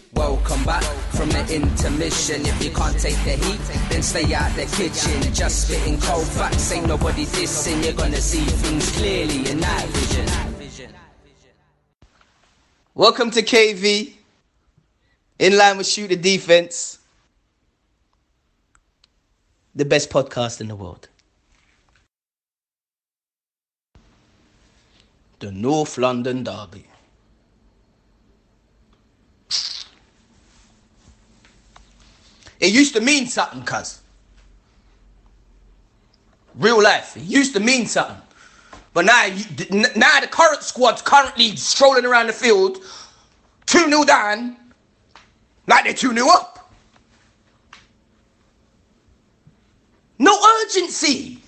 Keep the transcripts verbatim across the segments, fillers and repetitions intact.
Welcome back from the intermission. If you can't take the heat, then stay out the kitchen. Just spitting cold facts, ain't nobody dissing. You're gonna see things clearly in night vision. Welcome to K V. In line with Shoot the Defense. The best podcast in the world. The North London Derby. It used to mean something, cuz. Real life. It used to mean something. But now, now the current squad's currently strolling around the field, two nil down, like they're two nil up. No urgency.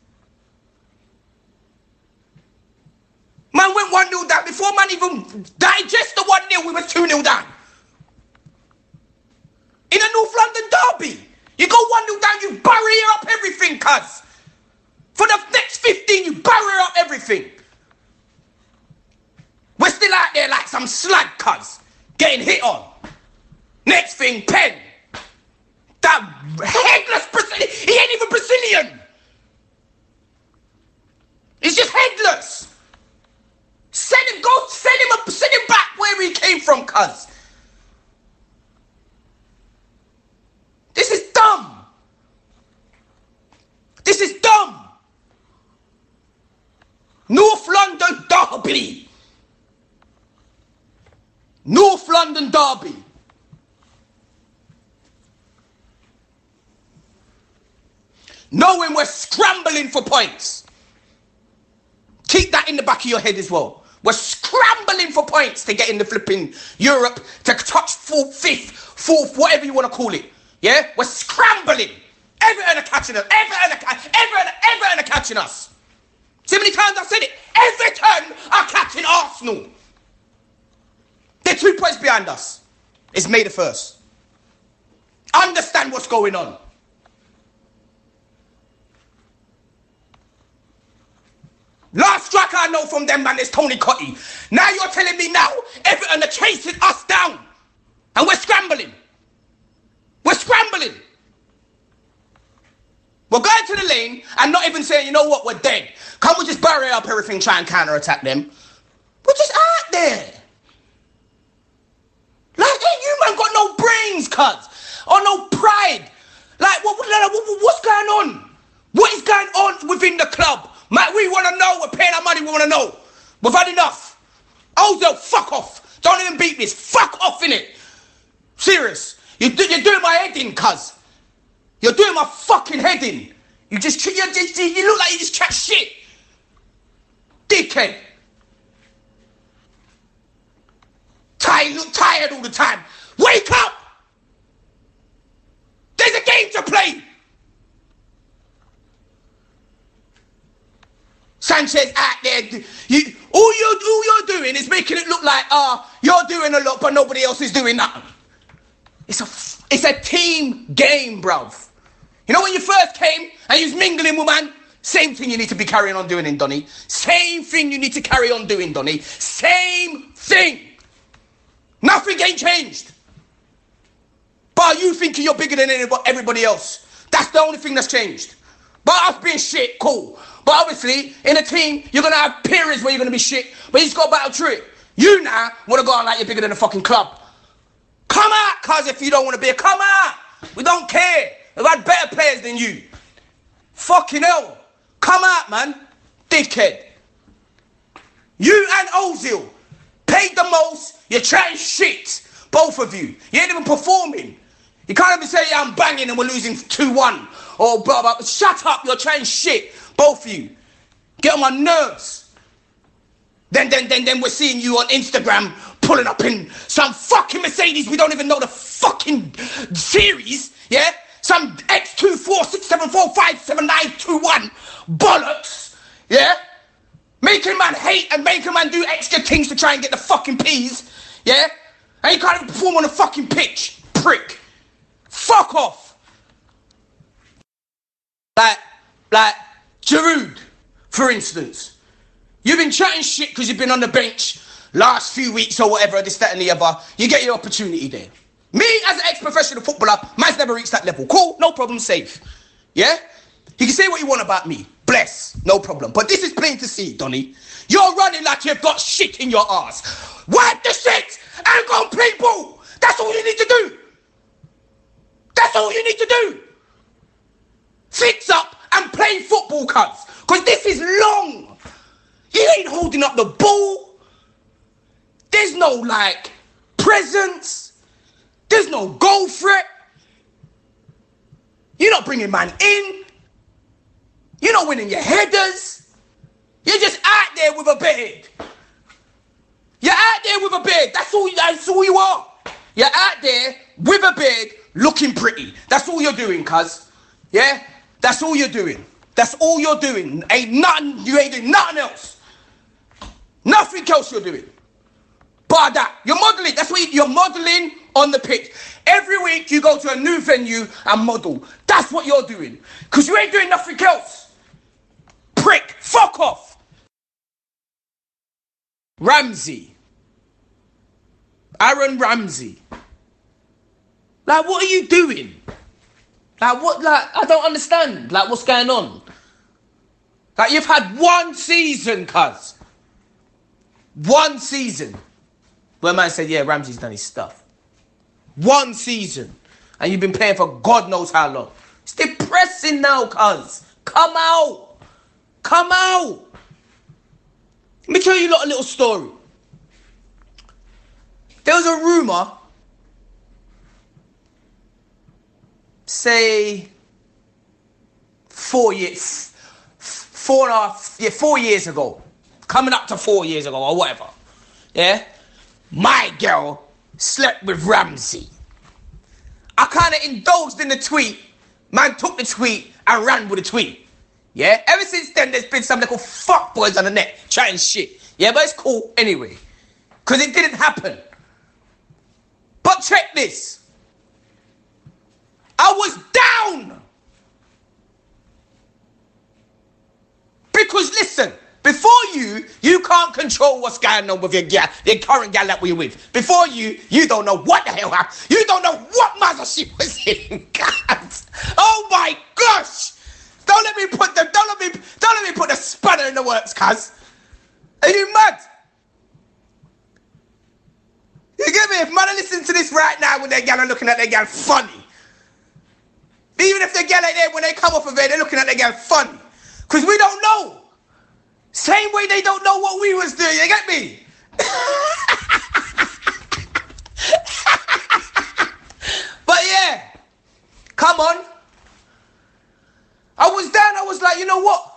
Man went one nil down before man even digest the one nil, we were two nil down. In a North London derby, you go one nil down, you bury up everything, cuz. For the next fifteen, you bury up everything. We're still out there like some slag, cuz. Getting hit on. Next thing, Penn. That headless Brazilian. He ain't even Brazilian. He's just headless. Send him, go, send him up, send him back where he came from, cuz. This is dumb. This is dumb. North London Derby. North London Derby. Knowing we're scrambling for points. Keep that in the back of your head as well. We're scrambling for points to get in the flipping Europe, to touch fourth, fifth, fourth, whatever you want to call it. Yeah? We're scrambling. Everton are catching us. Everton are, Everton, Everton are catching us. See how many times I've said it? Everton are catching Arsenal. They're two points behind us. It's May the first. Understand what's going on. Last striker I know from them, man, is Tony Cottee. Now you're telling me now Everton are chasing us down. And we're scrambling. We're scrambling. We're going to the lane and not even saying, you know what, we're dead. Can't we just bury up everything, try and counter-attack them? We're just out there. Like, hey, you man got no brains, cuz. Or no pride. Like, what, what, what, what's going on? What is going on within the club? Man, we want to know. We're paying our money. We want to know. We've had enough. Ozil, fuck off. Don't even beat me. Fuck off, innit? Serious. You do, you're doing my head in, cuz. You're doing my fucking head in. You just, you, just, you look like you just chat shit. Dickhead. Tired, look tired all the time. Wake up. There's a game to play. Sanchez out there. You, all, you're, all you're doing is making it look like, ah, uh, you're doing a lot, but nobody else is doing nothing. It's a, it's a team game, bruv. You know when you first came and you was mingling with man? Same thing you need to be carrying on doing in Donny. Same thing you need to carry on doing, Donny. Same thing. Nothing ain't changed. But you thinking you're bigger than everybody else. That's the only thing that's changed. But us being shit, cool. But obviously, in a team, you're going to have periods where you're going to be shit. But you just got to battle through it. You now want to go on like you're bigger than the fucking club. Come out, cuz, if you don't want to be a... Come out. We don't care. We've had better players than you. Fucking hell. Come out, man. Dickhead. You and Ozil paid the most. You're trying shit. Both of you. You ain't even performing. You can't even say, yeah, I'm banging and we're losing two one. Or blah, blah. Shut up. You're trying shit. Both of you. Get on my nerves. Then, then, then, then we're seeing you on Instagram pulling up in some fucking Mercedes. We don't even know the fucking series. Yeah? Some X two four six seven four five seven nine two one bollocks. Yeah? Making man hate and making man do extra things to try and get the fucking peas. Yeah? And you can't even perform on a fucking pitch. Prick. Fuck off. Like, like, Giroud, for instance. You've been chatting shit because you've been on the bench last few weeks or whatever, this, that and the other, you get your opportunity there. Me, as an ex-professional footballer, man's never reached that level. Cool, no problem, safe. Yeah? You can say what you want about me. Bless, no problem. But this is plain to see, Donny. You're running like you've got shit in your ass. Wipe the shit and go and play ball. That's all you need to do. That's all you need to do. Fix up and play football, cuz. Because this is long. You ain't holding up the ball. There's no, like, presence. There's no goal threat. You're not bringing man in. You're not winning your headers. You're just out there with a beard. You're out there with a beard. That's all, that's all you are. You're out there with a beard looking pretty. That's all you're doing, cuz. Yeah? That's all you're doing. That's all you're doing. Ain't nothing, you ain't doing nothing else. Nothing else you're doing. But that, you're modelling. That's what you, you're modelling on the pitch. Every week you go to a new venue and model. That's what you're doing. Because you ain't doing nothing else. Prick. Fuck off. Ramsey. Aaron Ramsey. Like, what are you doing? Like, what, like, I don't understand. Like, what's going on? Like, you've had one season, cuz. One season. Where man said, yeah, Ramsey's done his stuff. One season. And you've been playing for God knows how long. It's depressing now, cuz. Come out. Come out. Let me tell you lot a little story. There was a rumour, say, four years, four and a half, yeah, four years ago. Coming up to four years ago or whatever. Yeah? My girl slept with Ramsey. I kind of indulged in the tweet. Man took the tweet and ran with the tweet. Yeah? Ever since then, there's been some little fuckboys on the net chatting shit. Yeah, but it's cool anyway. Because it didn't happen. But check this. I was down. Because listen, before you, you can't control what's going on with your gal, your current gal that we're with. Before you, you don't know what the hell happened. You don't know what mother she was in. God. Oh my gosh. Don't let me put the don't let me don't let me put the spanner in the works, cuz. Are you mad? You get me? If man are listening to this right now when their gal are looking at their gal funny. Even if their gal ain't there when they come off of it, they're looking at their gal funny. Because we don't know. Same way they don't know what we was doing, you get me? But yeah, come on. I was down, I was like, you know what?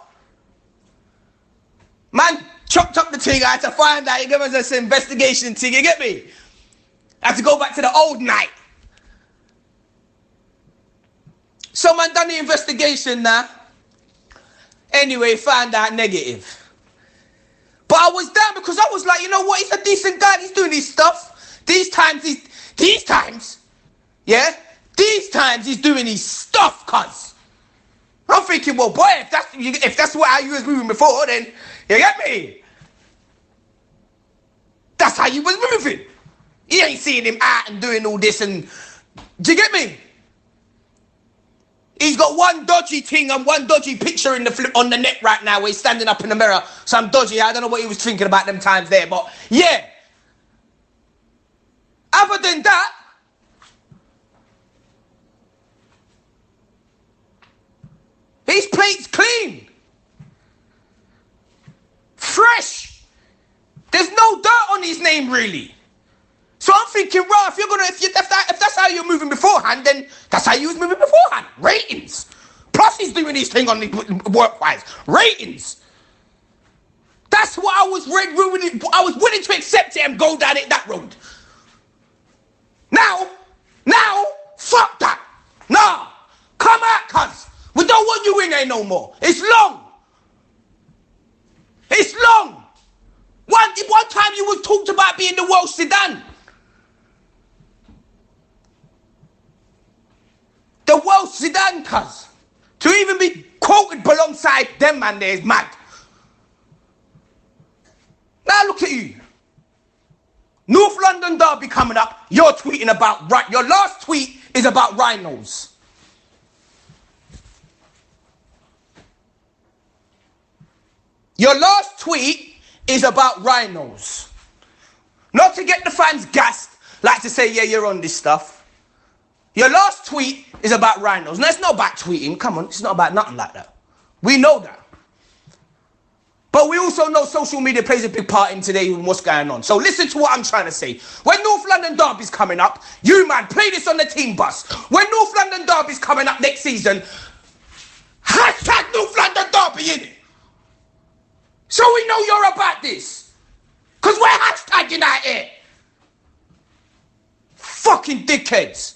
Man chopped up the thing, I had to find out, you give us this investigation thing, you get me? I had to go back to the old night. So man done the investigation now. Anyway, found out negative. But I was down because I was like, you know what? He's a decent guy. He's doing his stuff. These times, he's... These times, yeah? These times, he's doing his stuff, cuz. I'm thinking, well, boy, if that's if that's what how you was moving before, then... You get me? That's how you was moving. You ain't seeing him out and doing all this and... Do you get me? He's got one dodgy thing and one dodgy picture in the flip on the net right now where he's standing up in the mirror. Some dodgy, I don't know what he was thinking about them times there, but yeah. Other than that, his plate's clean. Fresh. There's no dirt on his name, really. So I'm thinking, right, if you're gonna, if, you, if, that, if that's how you're moving beforehand, then that's how you was moving beforehand. Ratings. Plus he's doing his thing on the work-wise. Ratings. That's what I was ready, I was willing to accept it and go down it that road. Now, now, fuck that. Nah, come out, cuz. We don't want you in there no more. It's long. It's long. One, one time you was talked about being the world Zidane. The world Zidane, cuz. To even be quoted alongside them man there is mad. Now look at you. London derby coming up, you're tweeting about, right, your last tweet is about rhinos. Your last tweet is about rhinos. Not to get the fans gassed, like to say, yeah, you're on this stuff. Your last tweet is about rhinos. No, it's not about tweeting. Come on, it's not about nothing like that. We know that. But we also know social media plays a big part in today and what's going on. So listen to what I'm trying to say. When North London derby's coming up, you man, play this on the team bus. When North London derby's coming up next season, hashtag North London derby in it. So we know you're about this. Because we're hashtagging out here. Fucking dickheads.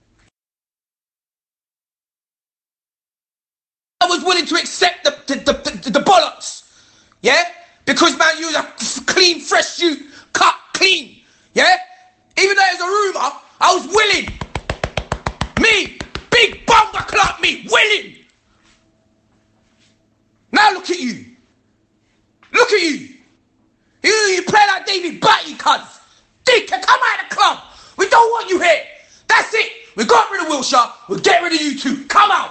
I was willing to accept the, the, the, the, the bollocks. Yeah? Because, man, you was a clean, fresh shoot. Cut, clean. Yeah? Even though there's a rumour, I was willing. Me, big bomber club, me, willing. Now look at you. Look at you. You, you play like David Batty, cuz. Dick, come out of the club. We don't want you here. That's it. We got rid of Wilshire. We'll get rid of you too. Come out.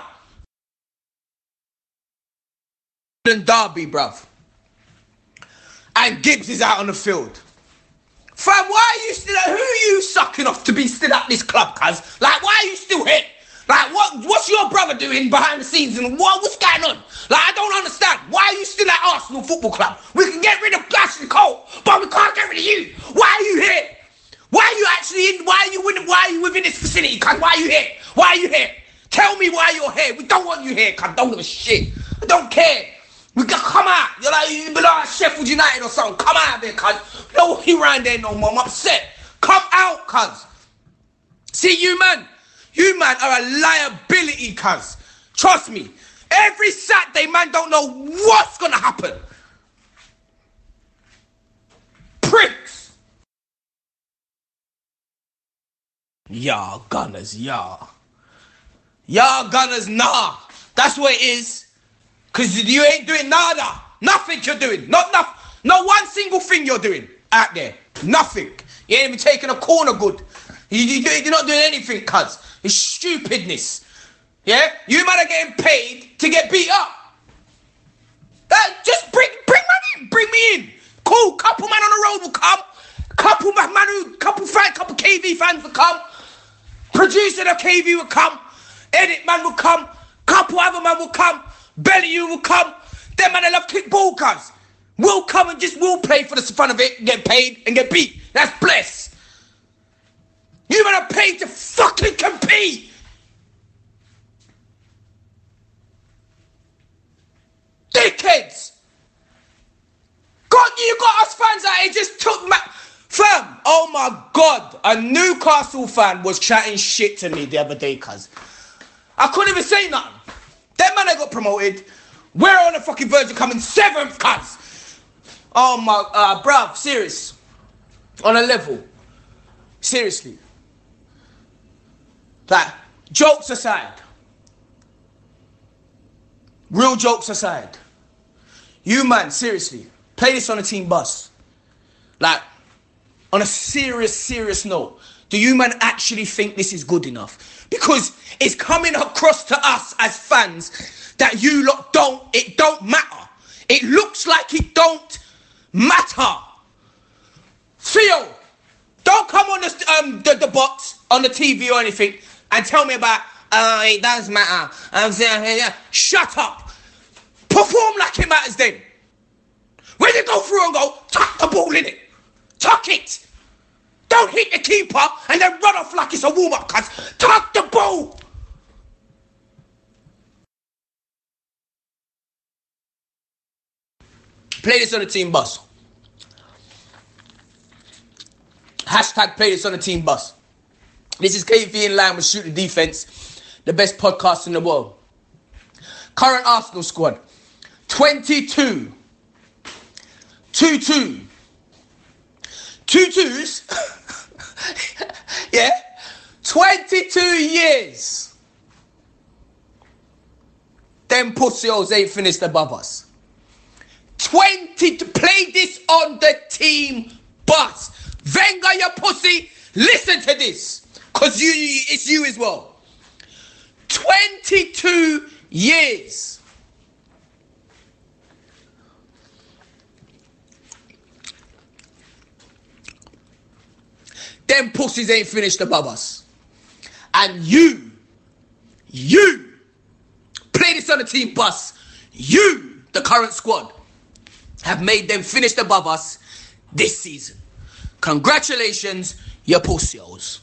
Derby, bruv. And Gibbs is out on the field. Fam, why are you still, who are you sucking off to be still at this club, cuz? Like, why are you still here? Like, what? What's your brother doing behind the scenes and what, what's going on? Like, I don't understand. Why are you still at Arsenal Football Club? We can get rid of Ashley Cole, but we can't get rid of you. Why are you here? Why are you actually in, why are you in, why are you within this vicinity, cuz? Why are you here? Why are you here? Tell me why you're here. We don't want you here, cuz. Don't give a shit. I don't care. We got come out. You're like, you belong at Sheffield United or something. Come out of there, cuz. Don't want you around there no more. I'm upset. Come out, cuz. See, you man. You man are a liability, cuz. Trust me. Every Saturday, man don't know what's gonna happen. Pricks. Y'all Gunners, y'all. Y'all Gunners, nah. That's what it is. Because you ain't doing nada. Nothing you're doing. Not enough. Not one single thing you're doing out there. Nothing. You ain't even taking a corner good. You, you, you're not doing anything, cuz. It's stupidness. Yeah? You man are getting paid to get beat up. That, just bring bring man in. Bring me in. Cool. Couple man on the road will come. Couple man, man who, couple fan, couple K V fans will come. Producer of K V will come. Edit man will come. Couple other man will come. Belly you will come. Them man I love kick ball, cuz. We'll come and just will play for the fun of it, get paid and get beat. That's blessed. You man are paid to fucking compete. Dickheads. God, you got us fans out here just took my... Fam, oh my God. A Newcastle fan was chatting shit to me the other day, cuz. I couldn't even say nothing. That man that got promoted, we're on the fucking verge of coming seventh, cuz. Oh my, uh, bruv, serious. On a level. Seriously. Like, jokes aside. Real jokes aside. You man, seriously, play this on a team bus. Like, on a serious, serious note. Do you man actually think this is good enough? Because it's coming across to us as fans that you lot don't, it don't matter. It looks like it don't matter. Theo, don't come on the, um, the, the box, on the T V or anything, and tell me about, uh, it does matter. I'm saying, yeah. Shut up. Perform like it matters then. When you go through and go, tuck the ball in it. Tuck it. Don't hit the keeper and then run off like it's a warm-up, cuz. Tuck the ball. Play this on the team bus. Hashtag play this on the team bus. This is K V in line with Shoot the Defense, the best podcast in the world. Current Arsenal squad. twenty-two. two-two. Two-twos. Yeah. twenty-two years. Them pussy hoes ain't finished above us. twenty to play this on the team bus. Wenger, you pussy, listen to this. Because you, it's you as well. twenty-two years. Them pussies ain't finished above us. And you, you, play this on the team bus. You, the current squad, have made them finished above us this season. Congratulations, you pussios.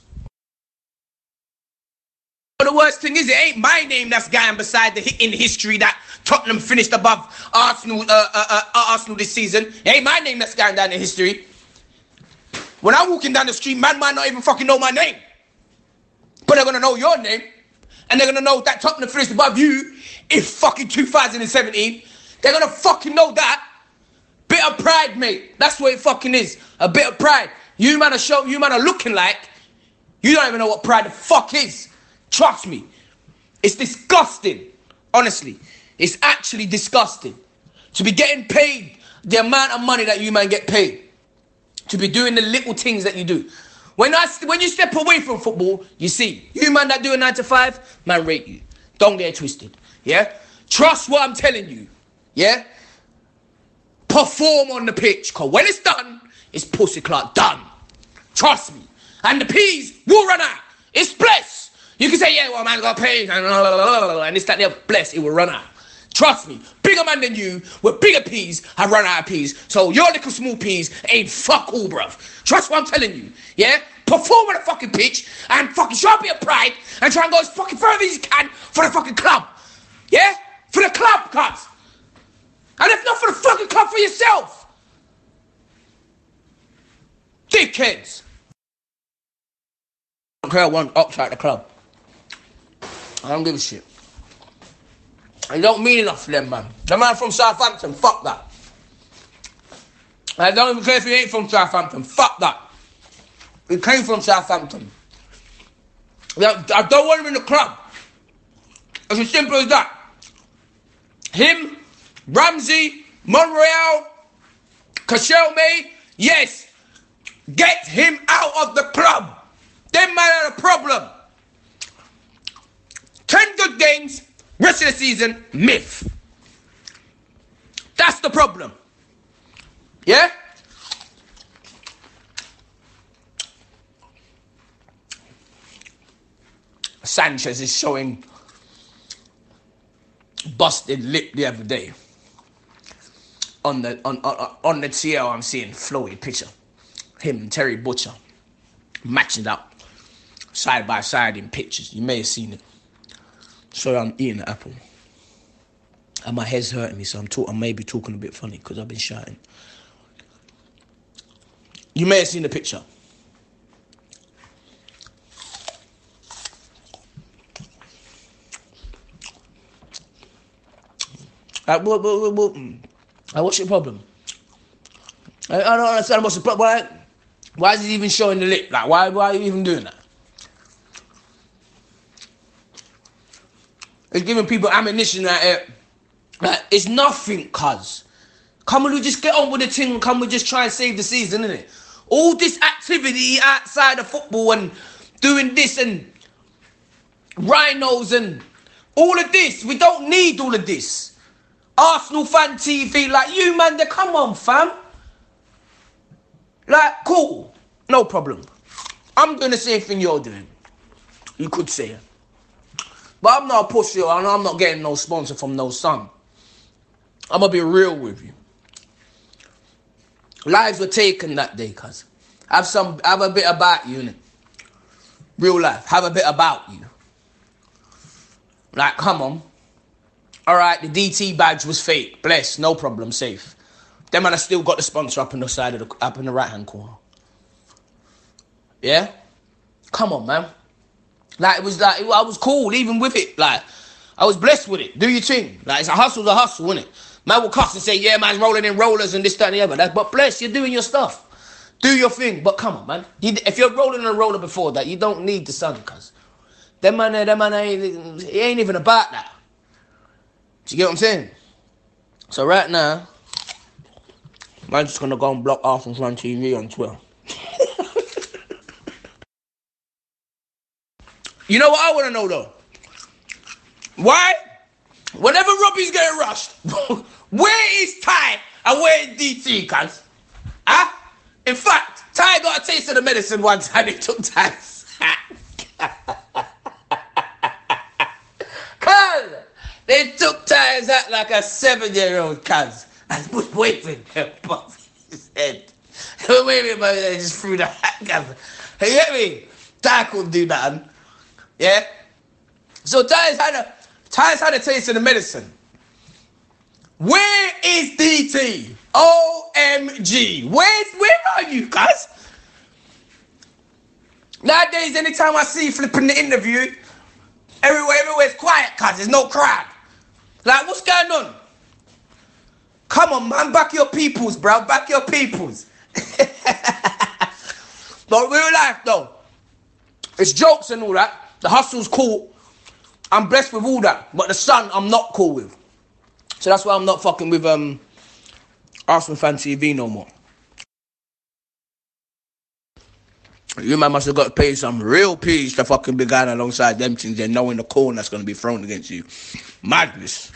But the worst thing is, it ain't my name that's going beside the hit in history that Tottenham finished above Arsenal, uh, uh, uh, Arsenal this season. It ain't my name that's going down in history. When I'm walking down the street, man might not even fucking know my name. But they're going to know your name. And they're going to know that Tottenham finished above you in fucking two thousand seventeen. They're going to fucking know that. Bit of pride, mate. That's what it fucking is. A bit of pride. You man are show, you man are looking like you don't even know what pride the fuck is. Trust me. It's disgusting. Honestly. It's actually disgusting. To be getting paid the amount of money that you man get paid. To be doing the little things that you do. When I when you step away from football, you see, you man that do a nine to five, man rate you. Don't get it twisted. Yeah? Trust what I'm telling you. Yeah? Perform on the pitch. Cause when it's done, it's pussy clock done. Trust me. And the peas will run out. It's blessed. You can say, yeah, well, man got paid. And it's that they're blessed, it will run out. Trust me, bigger man than you with bigger peas have run out of peas. So your little small peas ain't fuck all, bruv. Trust what I'm telling you, yeah? Perform on the fucking pitch and fucking show a bit of pride and try and go as fucking further as you can for the fucking club. Yeah? For the club, cuz. And if not for the fucking club, for yourself. Dickheads. I don't care one outside the club. I don't give a shit. It don't mean enough to them, man. The man from Southampton, fuck that. I don't even care if he ain't from Southampton, fuck that. He came from Southampton. I don't want him in the club. It's as simple as that. Him, Ramsey, Monreal, Koscielny, yes, get him out of the club. Them man are a problem. Ten good games. Rest of the season, myth. That's the problem. Yeah? Sanchez is showing busted lip the other day. On the on on, on the T L, I'm seeing flowy picture. Him and Terry Butcher matching up side by side in pictures. You may have seen it. Sorry, I'm eating the apple. And my head's hurting me, so I'm talk- I may be talking a bit funny because I've been shouting. You may have seen the picture. Like, what, what, what, what, like, what's your problem? I, I don't understand what's the problem. Why, why is he even showing the lip? Like, why, why are you even doing that? It's giving people ammunition that it, like, it's nothing, cuz. Come on, we just get on with the thing. Come we just try and save the season, innit? All this activity outside of football and doing this and rhinos and all of this. We don't need all of this. Arsenal fan T V, like you, man, they come on, fam. Like, cool. No problem. I'm doing the same thing you're doing. You could say it. But I'm not a pussy and I'm not getting no sponsor from no son. I'm going to be real with you. Lives were taken that day, cuz. Have some, have a bit about you, innit? Real life. Have a bit about you. Like, come on. Alright, the D T badge was fake. Bless, no problem, safe. Them man, I still got the sponsor up on the side of the, up in the right hand corner. Yeah? Come on, man. Like, it was like, I was cool even with it. Like, I was blessed with it. Do your thing. Like, it's a hustle's a hustle, isn't it? Man will cuss and say, yeah, man's rolling in rollers and this, that, and the other. That, but bless, you're doing your stuff. Do your thing. But come on, man. You, if you're rolling in a roller before that, you don't need the sun, cuz. Them man, them man, ain't, it ain't even about that. Do you get what I'm saying? So right now, I'm just going to go and block Arsenal Fan T V on Twitter. You know what I want to know though? Why? Whenever Robbie's getting rushed, where is Ty and where is D T, cuz? Huh? In fact, Ty got a taste of the medicine one time. He took Ty's. Cuz, they took Ty's hat like a seven-year-old, cuz. And was waving above his head. They were waving above his head, just threw the hat, cuz. You get me? Ty couldn't do nothing. Yeah? So Ty's had a Ty's had a taste of the medicine. Where is D T? O M G. Where's, where are you, guys? Nowadays, anytime I see flipping the interview, everywhere, everywhere's quiet, cuz there's no crowd. Like, what's going on? Come on, man, back your peoples, bro. Back your peoples. But real life, though, it's jokes and all that. The hustle's cool. I'm blessed with all that. But the sun, I'm not cool with. So that's why I'm not fucking with um Arsenal Fan T V no more. You man must have got to pay some real peas to fucking be going alongside them things and knowing the corn that's going to be thrown against you. Madness.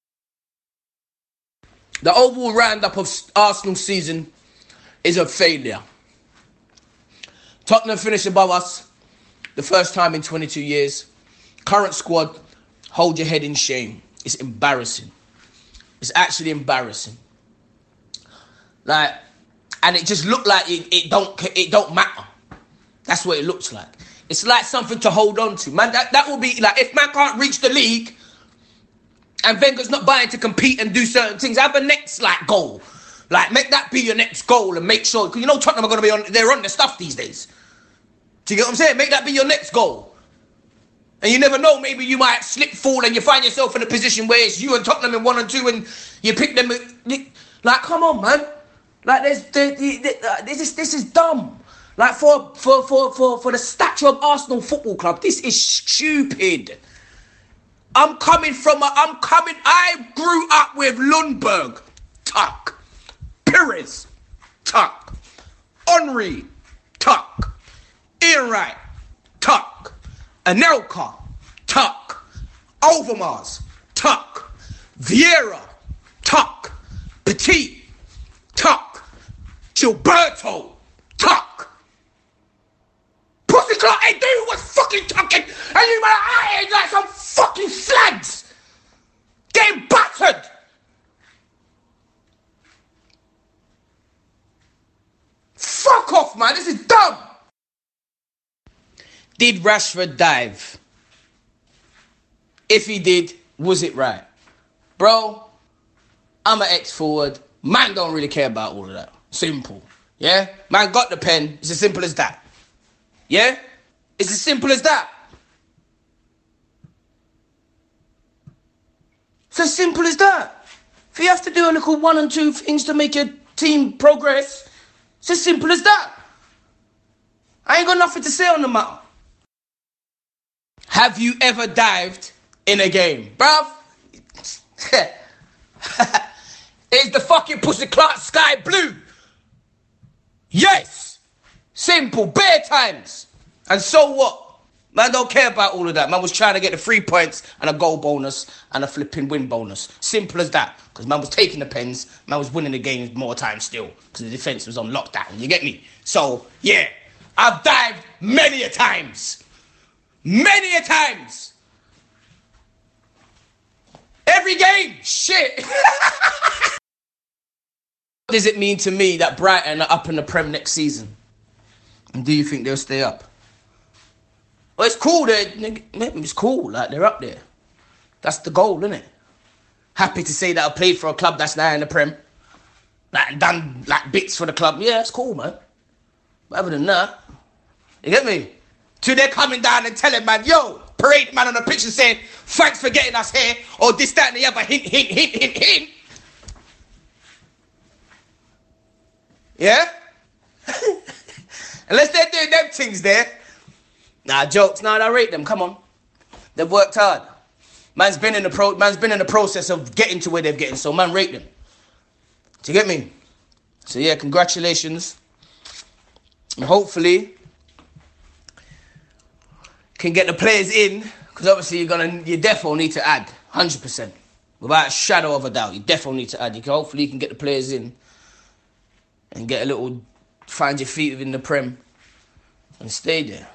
The overall roundup of Arsenal season is a failure. Tottenham finished above us the first time in twenty-two years. Current squad, hold your head in shame. It's embarrassing. It's actually embarrassing. Like, and it just looked like it, it don't it don't matter. That's what it looks like. It's like something to hold on to. Man, that, that will be like, if man can't reach the league and Wenger's not buying to compete and do certain things, have a next like goal. Like, make that be your next goal and make sure, because you know Tottenham are going to be on, they're on their stuff these days. Do you get what I'm saying? Make that be your next goal. And you never know, maybe you might slip, fall, and you find yourself in a position where it's you and Tottenham in one and two, and you pick them. Like, come on, man. Like, there's, there, there, this is this is dumb. Like, for for for for for the stature of Arsenal Football Club, this is stupid. I'm coming from a, I'm coming. I grew up with Lundberg, tuck, Pires, tuck, Henry, tuck, Ian Wright, tuck, Anelka, tuck, Overmars, tuck, Vieira, tuck, Petit, tuck, Gilberto, tuck. Pussy Clark ain't doing what's fucking tucking, and you man I ain't like some fucking slags getting battered. Fuck off, man. This is dumb. Did Rashford dive? If he did, was it right? Bro, I'm an ex-forward. Man don't really care about all of that. Simple. Yeah? Man got the pen. It's as simple as that. Yeah? It's as simple as that. It's as simple as that. If you have to do a little one and two things to make your team progress, it's as simple as that. I ain't got nothing to say on the matter. Have you ever dived in a game? Bruv? Is the fucking Pussy Clark sky blue? Yes. Simple. Bare times. And so what? Man don't care about all of that. Man was trying to get the three points and a goal bonus and a flipping win bonus. Simple as that. Because man was taking the pens. Man was winning the games more times still. Because the defence was on lockdown. You get me? So, yeah. I've dived many a times. Many a times. Every game. Shit. What does it mean to me that Brighton are up in the Prem next season? And do you think they'll stay up? Well, it's cool. It's cool. Like, they're up there. That's the goal, isn't it? Happy to say that I played for a club that's now in the Prem. Like, done like bits for the club. Yeah, it's cool, man. But other than that, you get me? Till they're coming down and telling man, yo, parade man on the pitch and saying, thanks for getting us here, or this, that, and the other, hint, hint, hint, hint, hint. Yeah? Unless they're doing them things there. Nah, jokes. Nah, I rate them. Come on. They've worked hard. Man's been in the pro man's been in the process of getting to where they've getting, so man, rate them. Do you get me? So yeah, congratulations. And hopefully can get the players in, because obviously you're gonna, you definitely need to add, one hundred percent. Without a shadow of a doubt, you definitely need to add. You can, hopefully you can get the players in and get a little, find your feet within the Prem and stay there.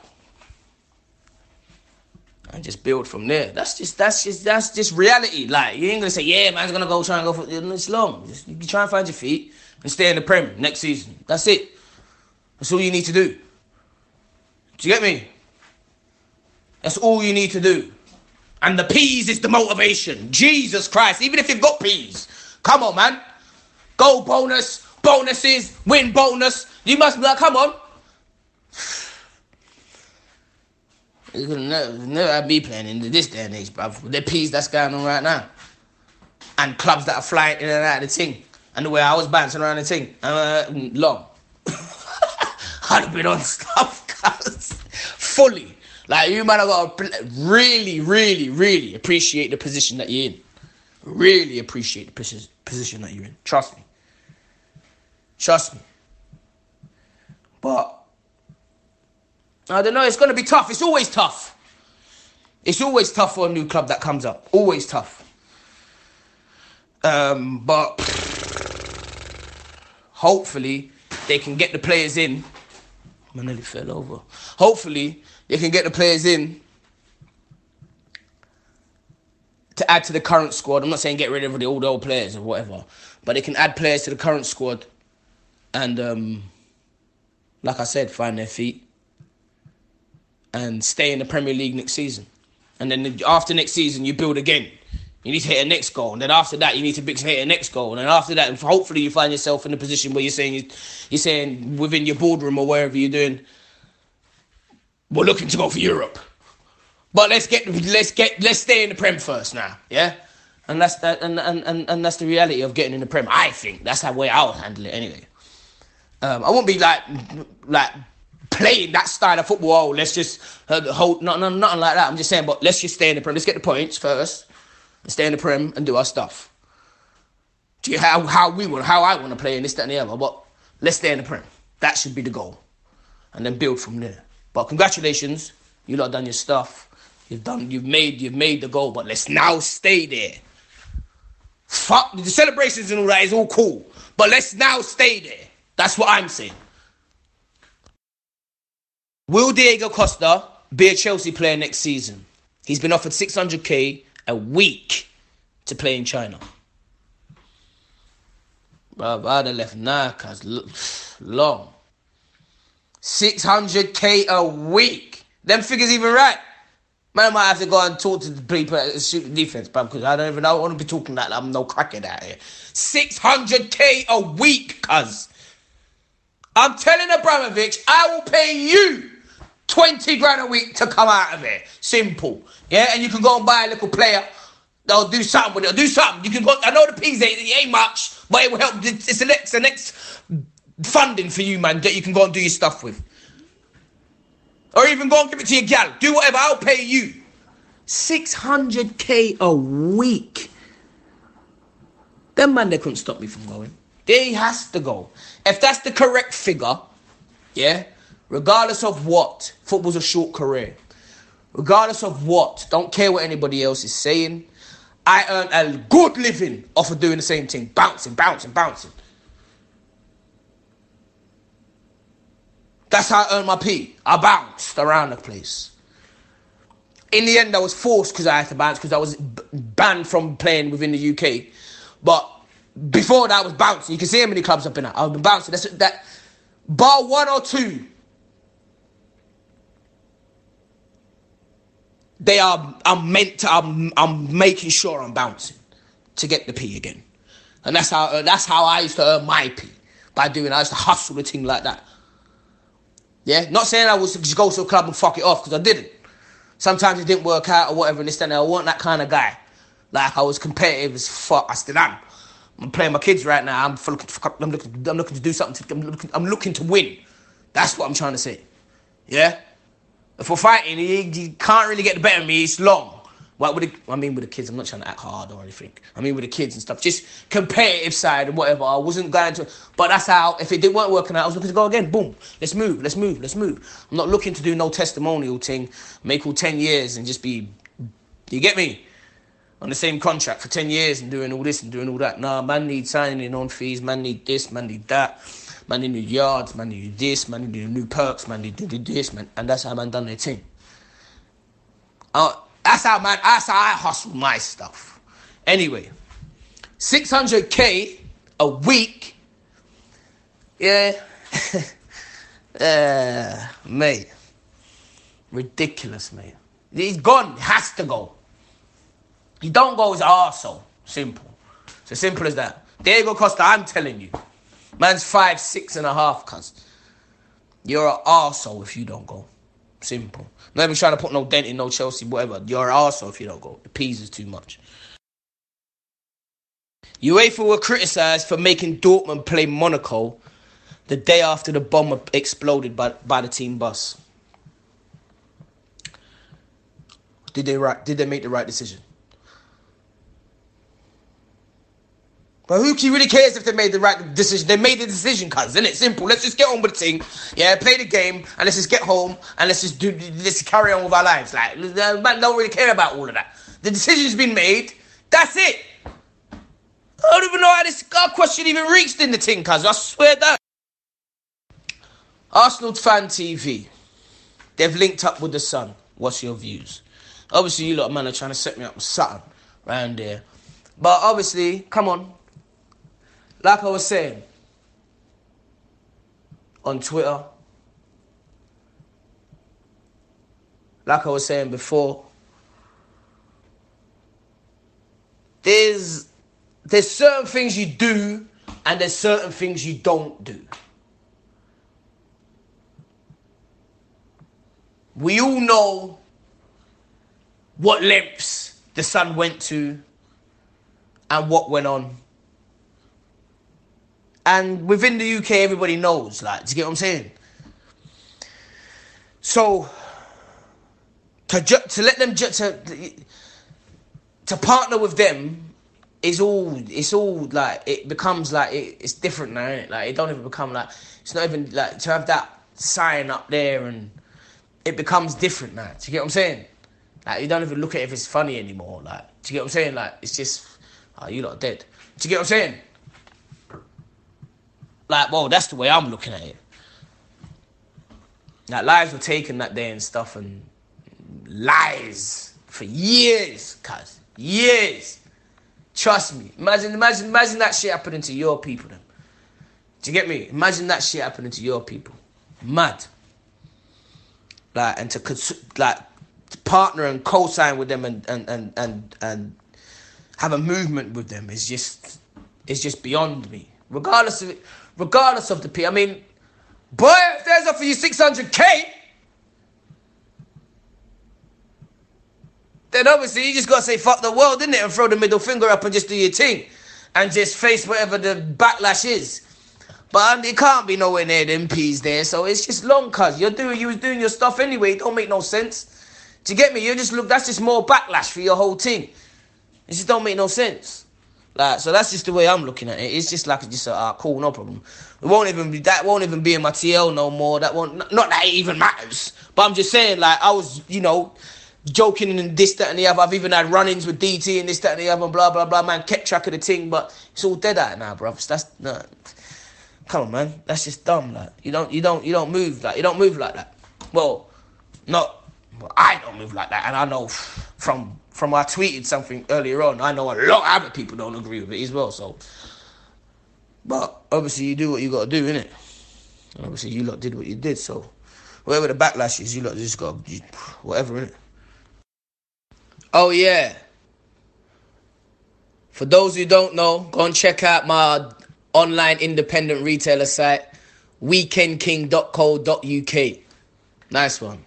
And just build from there. That's just that's just that's just reality. Like, you ain't gonna say, yeah, man's gonna go try and go for it's long. Just, you can try and find your feet and stay in the Prem next season. That's it. That's all you need to do. Do you get me? That's all you need to do. And the peas is the motivation. Jesus Christ. Even if you've got peas. Come on, man. Goal bonus, bonuses, win bonus. You must be like, come on. It's gonna never, never have me playing in this day and age, bruv. With the peas that's going on right now. And clubs that are flying in and out of the thing. And the way I was bouncing around the thing. Uh, long. I'd have been on stuff, guys. Fully. Like, you might have got to really, really, really appreciate the position that you're in. Really appreciate the posi- position that you're in. Trust me. Trust me. But I don't know, it's going to be tough. It's always tough. It's always tough for a new club that comes up. Always tough. Um, but hopefully they can get the players in. I nearly fell over. Hopefully they can get the players in to add to the current squad. I'm not saying get rid of the old old players or whatever, but they can add players to the current squad and, um, like I said, find their feet. And stay in the Premier League next season. And then after next season, you build again. You need to hit a next goal. And then after that, you need to hit a next goal. And then after that, hopefully you find yourself in a position where you're saying, you're saying within your boardroom or wherever you're doing, we're looking to go for Europe. But let's get, let's get, let's stay in the Prem first now, yeah? And that's that, and, and, and, and that's the reality of getting in the Prem. I think that's the way I'll handle it anyway. Um, I won't be like, like, playing that style of football. Oh, let's just uh, hold, no, no, nothing like that. I'm just saying, but let's just stay in the Prem. Let's get the points first, and stay in the Prem and do our stuff. Do you how how we want, how I want to play in this, that, and the other? But let's stay in the Prem. That should be the goal, and then build from there. But congratulations, you lot done your stuff. You've done, you've made, you've made the goal. But let's now stay there. Fuck the celebrations and all that is all cool, but let's now stay there. That's what I'm saying. Will Diego Costa be a Chelsea player next season? He's been offered six hundred k a week to play in China. Bruv, I'd have left now, cause long. six hundred k a week. Them figures even right. Man, I might have to go and talk to the people that shoot the defense, bruv, because I don't even I don't want to be talking like that. I'm no crackhead out here. six hundred k a week, cuz. I'm telling Abramovich, I will pay you twenty grand a week to come out of it. Simple. Yeah, and you can go and buy a little player. They'll do something with it. They'll do something. You can go, I know the P's ain't, it ain't much, but it will help. It's the next, the next funding for you, man, that you can go and do your stuff with. Or even go and give it to your gal. Do whatever, I'll pay you. six hundred k a week. Them man, they couldn't stop me from going. They has to go. If that's the correct figure, yeah, regardless of what, football's a short career. Regardless of what, don't care what anybody else is saying. I earn a good living off of doing the same thing. Bouncing, bouncing, bouncing. That's how I earned my P. I bounced around the place. In the end, I was forced because I had to bounce because I was b- banned from playing within the U K. But before that, I was bouncing. You can see how many clubs I've been at. I've been bouncing. That's that. Bar one or two. They are, I'm meant to, I'm, I'm making sure I'm bouncing to get the P again. And that's how, uh, that's how I used to earn my P. By doing, I used to hustle the thing like that. Yeah? Not saying I was to go to a club and fuck it off, because I didn't. Sometimes it didn't work out or whatever, and this and that. I wasn't that kind of guy. Like, I was competitive as fuck. I still am. I'm playing my kids right now. I'm looking, I'm looking, I'm looking to do something. To, I'm, looking, I'm looking to win. That's what I'm trying to say. Yeah? If we're fighting, you, you can't really get the better of me. It's long. Well, with the, I mean with the kids, I'm not trying to act hard or anything. I mean with the kids and stuff. Just competitive side and whatever. I wasn't going to... But that's how... If it didn't weren't working out, I was looking to go again. Boom. Let's move. Let's move. Let's move. I'm not looking to do no testimonial thing. Make all ten years and just be... You get me? On the same contract for ten years and doing all this and doing all that. Nah, man need signing in on fees. Man need this. Man need that. Man need new yards. Man need this. Man need new perks. Man need this. Man. And that's how man done their thing. Uh, that's how man, that's how I hustle my stuff. Anyway, six hundred K a week. Yeah. uh, mate. Ridiculous, mate. He's gone. He has to go. He don't go, he's an arsehole. Simple. It's as simple as that. Diego Costa, I'm telling you. Man's five, six and a half, cuz. You're an arsehole if you don't go. Simple. Not even trying to put no dent in no Chelsea, whatever. You're an arsehole if you don't go. The peas is too much. UEFA were criticised for making Dortmund play Monaco the day after the bomb exploded by, by the team bus. Did they right? Did they make the right decision? But who really cares if they made the right decision? They made the decision, cuz, isn't it? Simple. Let's just get on with the thing. Yeah, play the game, and let's just get home, and let's just do, let's carry on with our lives. Like, man don't really care about all of that. The decision's been made. That's it. I don't even know how this question even reached in the thing, cuz. I swear that. Arsenal Fan T V. They've linked up with the Sun. What's your views? Obviously, you lot, man, are trying to set me up with something around there. But obviously, come on. Like I was saying, on Twitter, like I was saying before, there's there's certain things you do and there's certain things you don't do. We all know what lengths the Sun went to and what went on. And within the U K, everybody knows, like, do you get what I'm saying? So, to ju- to let them, ju- to to partner with them is all, it's all, like, it becomes, like, it, it's different now, innit? Like, it don't even become, like, it's not even, like, to have that sign up there and it becomes different now. Do you get what I'm saying? Like, you don't even look at it if it's funny anymore, like, do you get what I'm saying? Like, it's just, oh, you lot are dead. Do you get what I'm saying? Like, well, that's the way I'm looking at it. Like, lives were taken that day and stuff, and lies for years, cuz. Years. Trust me. Imagine, imagine, imagine that shit happening to your people, then. Do you get me? Imagine that shit happening to your people. Mad. Like, and to, cons- like, to partner and co-sign with them and, and, and, and, and have a movement with them is just, it's just beyond me. Regardless of it, regardless of the P. I mean, boy, if there's up for you six hundred K, then obviously you just got to say fuck the world, innit? And throw the middle finger up and just do your thing. And just face whatever the backlash is. But it can't be nowhere near the M Ps there, so it's just long, cuz. You're doing, you was doing your stuff anyway, it don't make no sense. Do you get me? You just look, that's just more backlash for your whole thing. It just don't make no sense. Like, so that's just the way I'm looking at it. It's just like, just a, uh, cool, no problem. It won't even be, that won't even be in my T L no more. That won't, not that it even matters. But I'm just saying, like, I was, you know, joking and this, that and the other. I've even had run-ins with D T and this, that and the other, blah, blah, blah. Man, kept track of the thing, but it's all dead out now, bruv. That's, no. Come on, man. That's just dumb, like. You don't, you don't, you don't move, like, you don't move like that. Well, not, well, I don't move like that. And I know from... From I tweeted something earlier on, I know a lot of other people don't agree with it as well, so. But obviously you do what you got to do, innit? And obviously you lot did what you did, so. Whatever the backlash is, you lot just got to, whatever, innit? Oh, yeah. For those who don't know, go and check out my online independent retailer site, weekend king dot co dot U K. Nice one.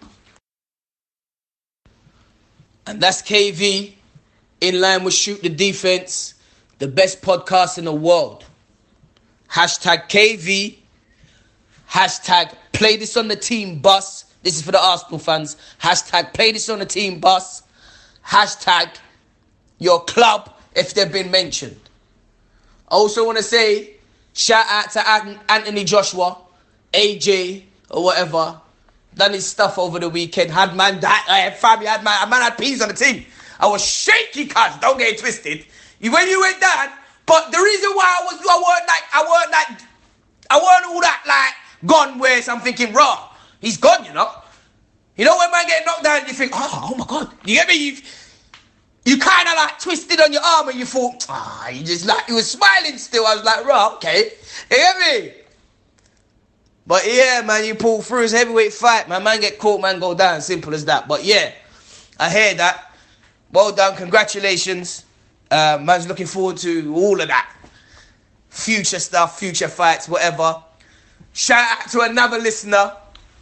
And that's K V, in line with Shoot the Defense, the best podcast in the world. Hashtag K V, hashtag play this on the team bus. This is for the Arsenal fans. Hashtag play this on the team bus. hashtag your club if they've been mentioned. I also want to say, shout out to Anthony Joshua, A J, or whatever. Done his stuff over the weekend. Had man that I had family, had man, man had peas on the team. I was shaky, cuz, don't get it twisted. You, when you went down, but the reason why I was, I weren't like, I weren't like, I weren't all that like gone where I'm thinking, raw, he's gone, you know. You know when man get knocked down, you think, oh, oh my God, you get me? You, you kind of like twisted on your arm and you thought, ah, oh, you just like, you was smiling still. I was like, raw, okay, you get me? But yeah, man, you pull through. It's a heavyweight fight, man. Man get caught, man go down. Simple as that. But yeah, I hear that. Well done, congratulations. Uh, man's looking forward to all of that. Future stuff, future fights, whatever. Shout out to another listener.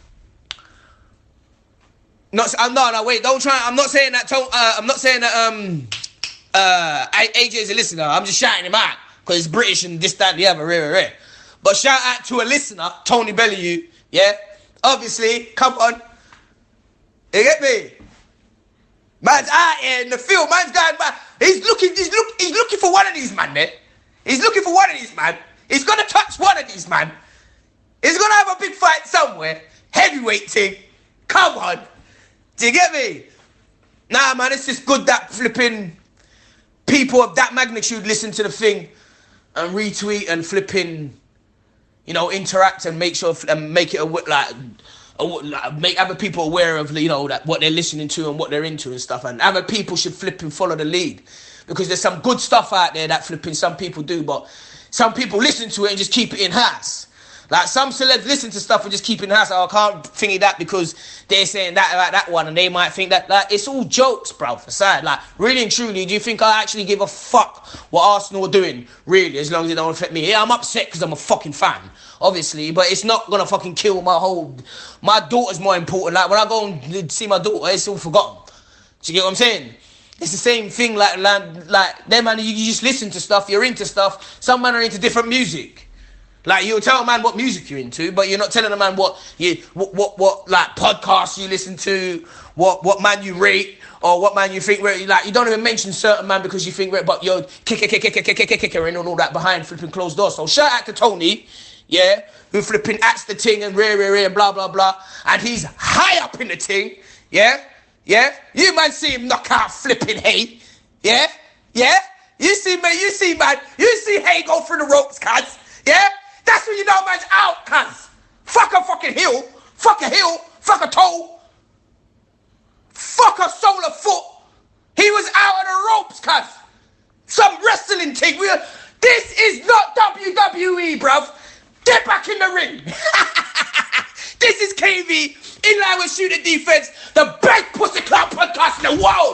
Not, uh, no, no, wait, don't try. I'm not saying that. Uh, I'm not saying that. Um, uh, A J is a listener. I'm just shouting him out because he's British and this, that, and the other. Rare, rare. But shout out to a listener, Tony Bellew. Yeah, obviously, come on. You get me? Man's out here in the field. Man's going back. He's looking. He's look. He's looking for one of these man. There. He's looking for one of these man. He's gonna touch one of these man. He's gonna have a big fight somewhere. Heavyweight thing. Come on. Do you get me? Nah, man. It's just good that flipping people of that magnitude listen to the thing and retweet and flipping, you know, interact and make sure and make it a like. Make other people aware of, you know, that what they're listening to and what they're into and stuff, and other people should flip and follow the lead, because there's some good stuff out there that flipping some people do, but some people listen to it and just keep it in house. Like some celebs listen to stuff and just keep it in house. Oh, I can't thingy that because they're saying that about that one, and they might think that like it's all jokes, bro. Aside, like really and truly, do you think I actually give a fuck what Arsenal are doing? Really, as long as it don't affect me. Yeah, I'm upset because I'm a fucking fan, obviously, but it's not gonna fucking kill my whole. My daughter's more important. Like when I go and see my daughter, it's all forgotten. Do you get what I'm saying? It's the same thing. Like like, like them man, you, you just listen to stuff. You're into stuff. Some men are into different music. Like you'll tell a man what music you're into, but you're not telling a man what you what what, what like podcasts you listen to, what what man you rate, or what man you think. Like you don't even mention certain man because you think, but you're kick kick kick kick kick kick kick kick and all that behind flipping closed doors. So shout out to Tony, yeah, who flipping acts the ting and rare rare rare blah blah blah, and he's high up in the ting, yeah, yeah. You man see him knock out flipping Hay, yeah, yeah. You see man, you see man, you see Hay go through the ropes, cuz, yeah. That's when you know man's out, cuz. Fuck a fucking heel. Fuck a heel. Fuck a toe. Fuck a solar foot. He was out of the ropes, cuz. Some wrestling thing. We are, this is not W W E, bruv. Get back in the ring. This is K V, in line with Shooter Defense, the best pussy club podcast in the world.